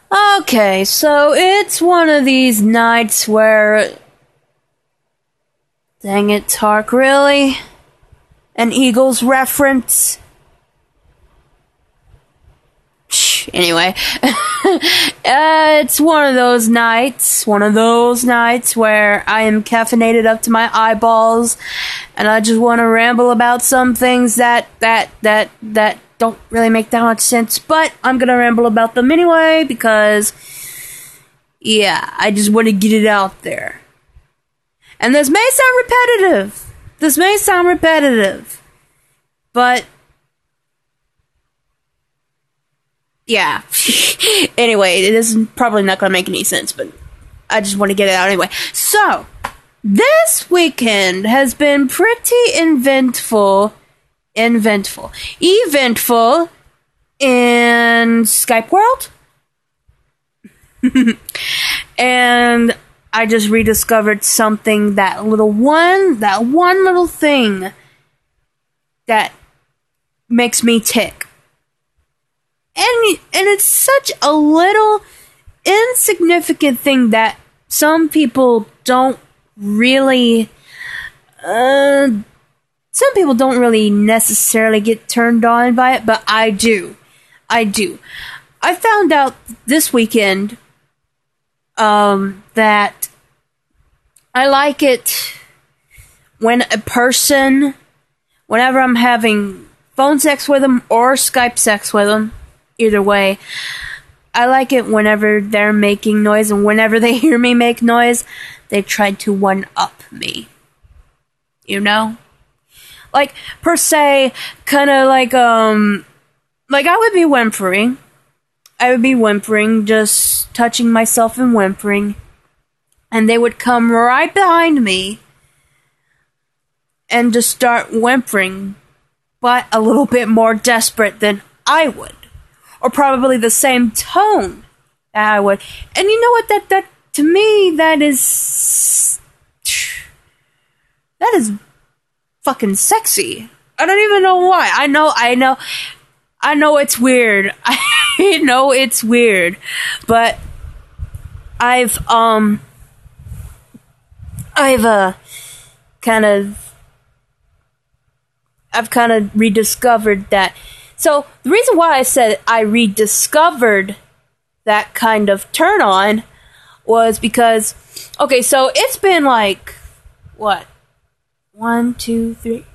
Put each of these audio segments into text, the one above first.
Okay, so it's one of these nights where... Dang it, Tark, really? An Eagles reference? Anyway, it's one of those nights where I am caffeinated up to my eyeballs, and I just want to ramble about some things that don't really make that much sense, but I'm gonna ramble about them anyway, because, yeah, I just want to get it out there. And this may sound repetitive, but, yeah. Anyway, it is probably not going to make any sense, but I just want to get it out anyway. So, this weekend has been pretty eventful in Skype World. And I just rediscovered something, that one little thing that makes me tick. And it's such a little insignificant thing that some people don't really necessarily get turned on by it, but I do. I found out this weekend that I like it when a person, whenever I'm having phone sex with them or Skype sex with them, either way, I like it whenever they're making noise, and whenever they hear me make noise, they try to one-up me. You know? Like, per se, kind of like I would be whimpering. Just touching myself and whimpering. And they would come right behind me and just start whimpering, but a little bit more desperate than I would. Or probably the same tone that I would. And you know what? That to me, that is fucking sexy. I don't even know why. I know it's weird. I know it's weird. But I've kind of rediscovered that. So, the reason why I said I rediscovered that kind of turn on was because, okay, so it's been like, what? 1, 2, 3,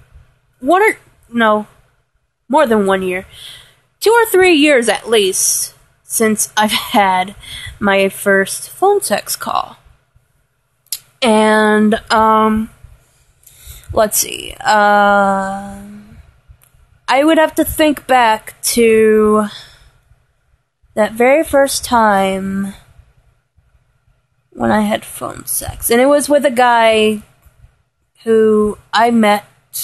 more than 1 year. 2 or 3 years at least since I've had my first phone sex call. And, let's see, I would have to think back to that very first time when I had phone sex. And it was with a guy who I met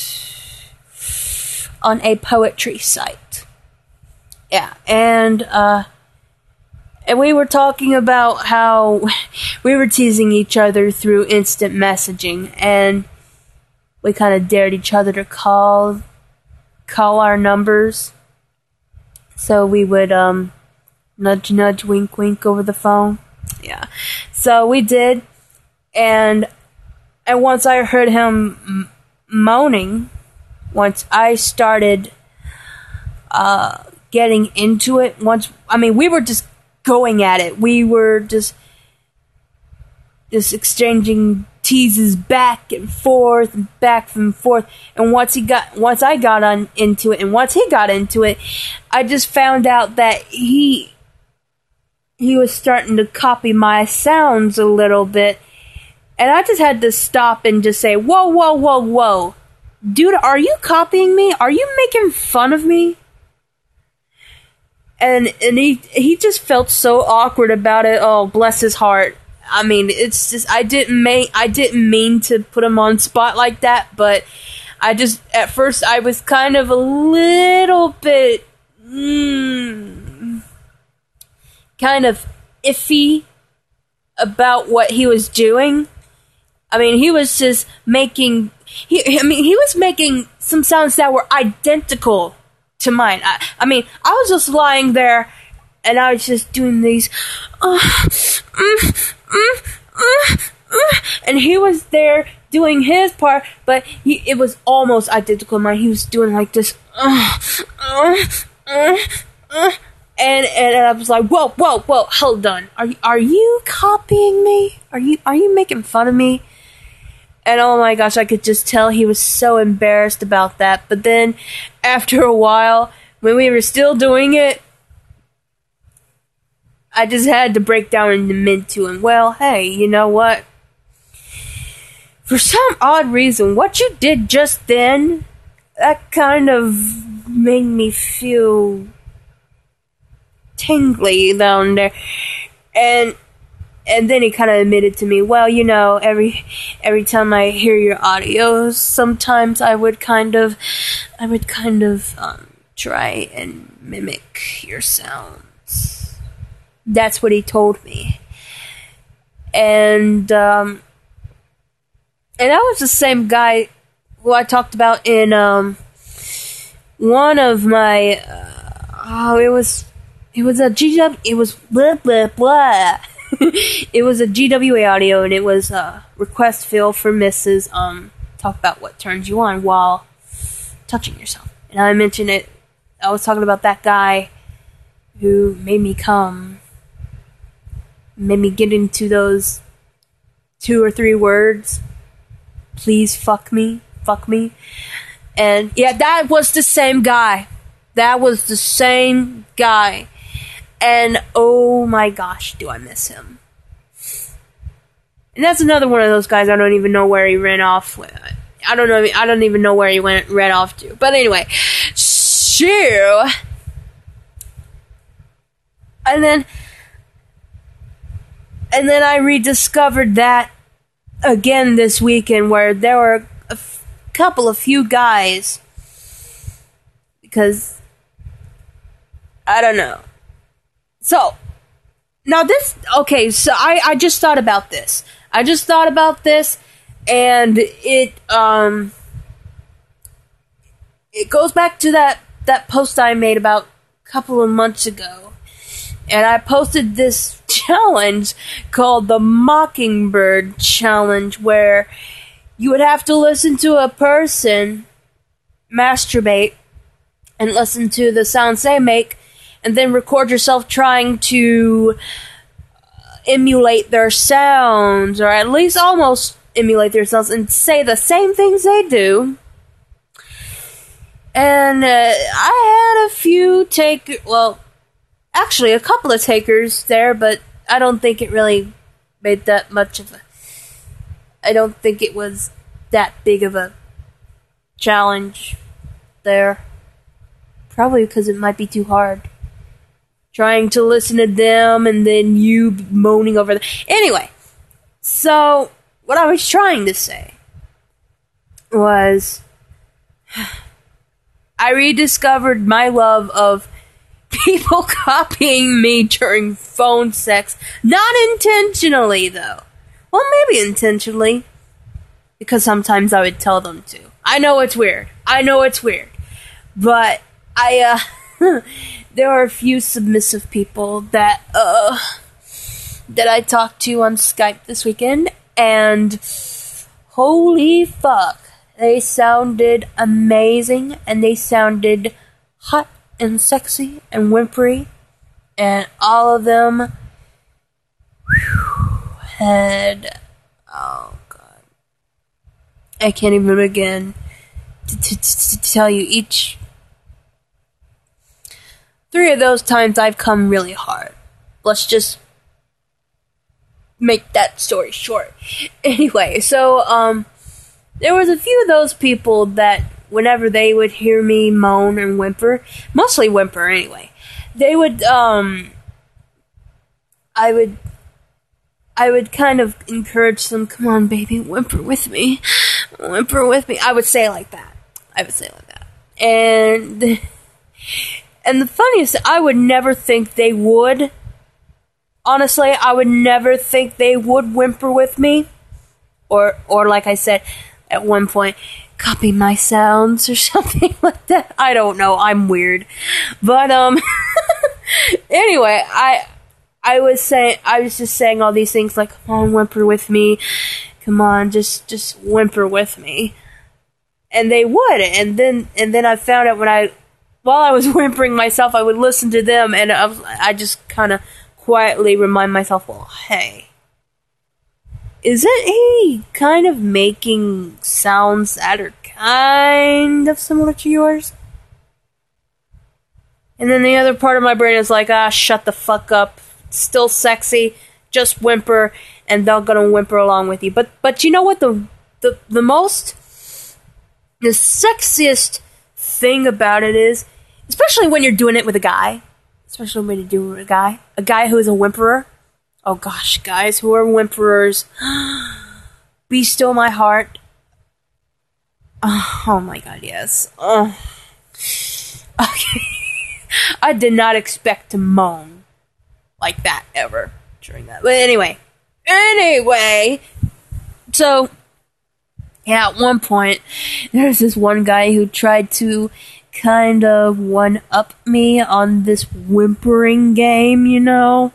on a poetry site. Yeah, and we were talking about how we were teasing each other through instant messaging, and we kind of dared each other to call our numbers, so we would nudge nudge, wink wink over the phone. Yeah, so we did, and once I heard him moaning, once I started getting into it, we were just going at it. We were just exchanging teases back and forth, and once I got into it, and once he got into it, I just found out that he was starting to copy my sounds a little bit, and I just had to stop and just say, whoa, dude, are you copying me? Are you making fun of me? And he just felt so awkward about it. Oh, bless his heart. I mean, it's just, I didn't mean to put him on spot like that, but at first I was kind of a little bit, kind of iffy about what he was doing. I mean, he was just making, he was making some sounds that were identical to mine. I was just lying there, and I was just doing these, and he was there doing his part, but it was almost identical to mine. He was doing like this, and I was like, whoa, hold on, are you copying me? Are you making fun of me? And oh my gosh, I could just tell he was so embarrassed about that. But then, after a while, when we were still doing it, I just had to break down and admit to him, well, hey, you know what? For some odd reason, what you did just then, that kind of made me feel tingly down there. And then he kind of admitted to me, well, you know, every time I hear your audios, sometimes I would kind of try and mimic your sounds. That's what he told me. And that was the same guy who I talked about in one of my it was a GW, it was blah blah blah. It was a GWA audio, and it was a request fill for Mrs. Talk about what turns you on while touching yourself. And I mentioned it. I was talking about that guy who made me come, made me get into those 2 or 3 words. Please fuck me. And yeah, that was the same guy. And oh my gosh, do I miss him. And that's another one of those guys I don't even know where he ran off with. I don't even know where he ran off to. But anyway, so, and then I rediscovered that again this weekend, where there were a few guys, because I don't know. So, now so I just thought about this. And it goes back to that post I made about a couple of months ago. And I posted this challenge called the Mockingbird Challenge, where you would have to listen to a person masturbate and listen to the sounds they make, and then record yourself trying to emulate their sounds, or at least almost emulate their sounds, and say the same things they do. And I had a couple of takers there, but I don't think it really made that much of I don't think it was that big of a challenge there. Probably because it might be too hard. Trying to listen to them and then you moaning over them. Anyway, so what I was trying to say was I rediscovered my love of people copying me during phone sex. Not intentionally, though. Well, maybe intentionally. Because sometimes I would tell them to. I know it's weird. But there are a few submissive people that I talked to on Skype this weekend, and holy fuck, they sounded amazing, and they sounded hot and sexy and whimpery, and all of them had, oh god, I can't even begin to tell you. Each 3 of those times I've come really hard. Let's just make that story short. Anyway, so there was a few of those people that whenever they would hear me moan and whimper, mostly whimper anyway, they would I would kind of encourage them, come on baby, whimper with me. I would say it like that. And the funniest, I would never think they would. Honestly, I would never think they would whimper with me. Or like I said, at one point, copy my sounds or something like that. I don't know, I'm weird. But, Anyway, I was just saying all these things like, come on, whimper with me. Come on, just whimper with me. And they would, and then I found out while I was whimpering myself, I would listen to them, and I just kind of quietly remind myself, well, hey, isn't he kind of making sounds that are kind of similar to yours? And then the other part of my brain is like, shut the fuck up. It's still sexy. Just whimper, and they're gonna whimper along with you. But you know what? The sexiest thing about it is, especially when you're doing it with a guy, a guy who is a whimperer. Oh gosh, guys who are whimperers, be still my heart. Oh my god, yes. Oh. Okay. I did not expect to moan like that ever during that. But anyway. So, yeah, at one point, there's this one guy who tried to kind of one-up me on this whimpering game, you know?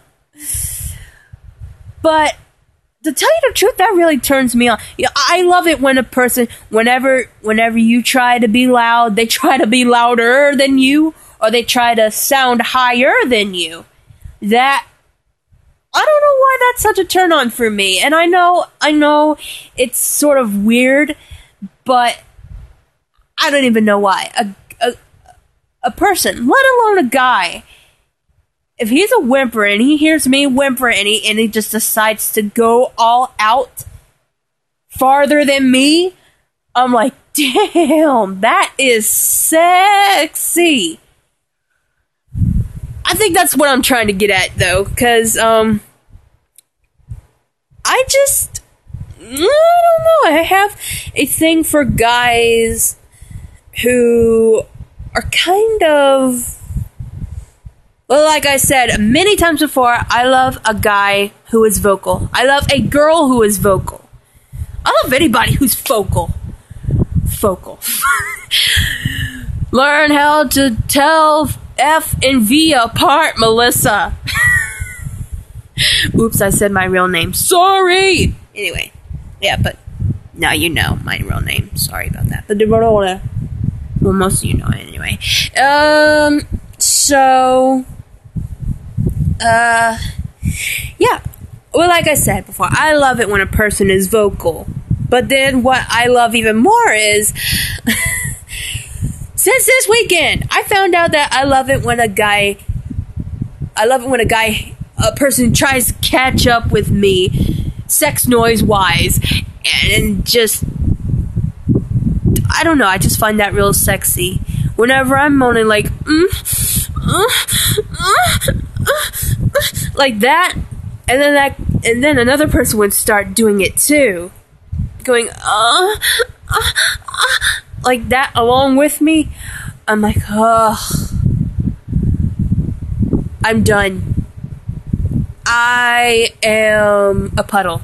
But to tell you the truth, that really turns me on. Yeah, I love it when a person, whenever you try to be loud, they try to be louder than you, or they try to sound higher than you. That, I don't know why that's such a turn on for me. And I know it's sort of weird, but I don't even know why. A person, let alone a guy, if he's a whimper and he hears me whimper and he just decides to go all out farther than me, I'm like, damn, that is sexy. I think that's what I'm trying to get at, though, because, I don't know, I have a thing for guys who are kind of, well, like I said many times before, I love a guy who is vocal. I love a girl who is vocal. I love anybody who's focal. Focal. Learn how to tell F and V apart, Melissa. Oops, I said my real name. Sorry! Anyway, yeah, but now you know my real name. Sorry about that. But well, most of you know it anyway. Yeah. Well, like I said before, I love it when a person is vocal. But then what I love even more is, since this weekend, I found out that I love it when a person tries to catch up with me, sex noise wise, and just, I don't know, I just find that real sexy. Whenever I'm moaning like, like that, and then another person would start doing it too, going, like that along with me. I'm like, I'm done. I am a puddle.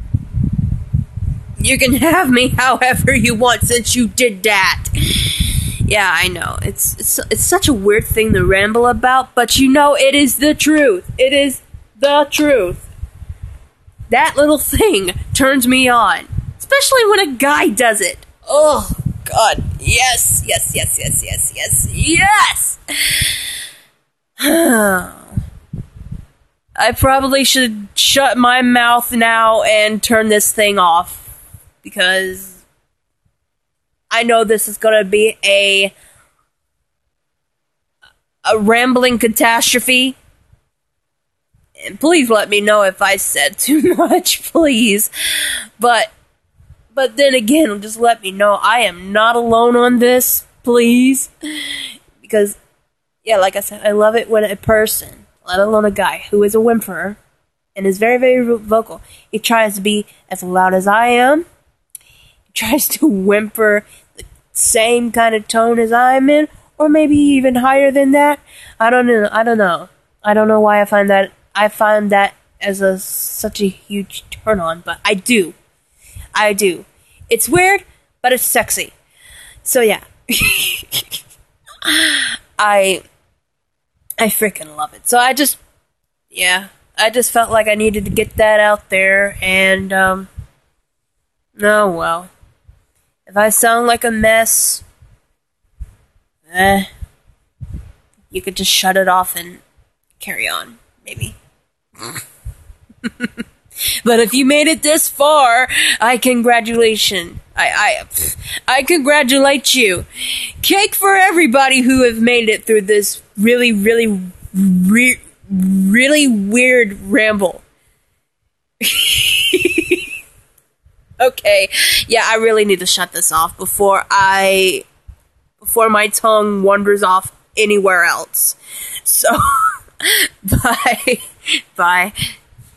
You can have me however you want since you did that. Yeah, I know. It's such a weird thing to ramble about, but you know it is the truth. It is the truth. That little thing turns me on. Especially when a guy does it. Oh, God. Yes. Yes, yes, yes, yes, yes, yes! I probably should shut my mouth now and turn this thing off. Because I know this is going to be a rambling catastrophe. And please let me know if I said too much, please. But then again, just let me know I am not alone on this, please. Because, yeah, like I said, I love it when a person, let alone a guy, who is a whimperer and is very, very vocal, he tries to be as loud as I am. He tries to whimper the same kind of tone as I'm in, or maybe even higher than that. I don't know. I don't know why I find that as such a huge turn on, but I do. It's weird, but it's sexy. So yeah. I I freaking love it. So I just felt like I needed to get that out there, and, oh well. If I sound like a mess, you could just shut it off and carry on, maybe. But if you made it this far, I congratulate you. Cake for everybody who have made it through this really, really, really weird ramble. Okay, yeah, I really need to shut this off before my tongue wanders off anywhere else. So, bye.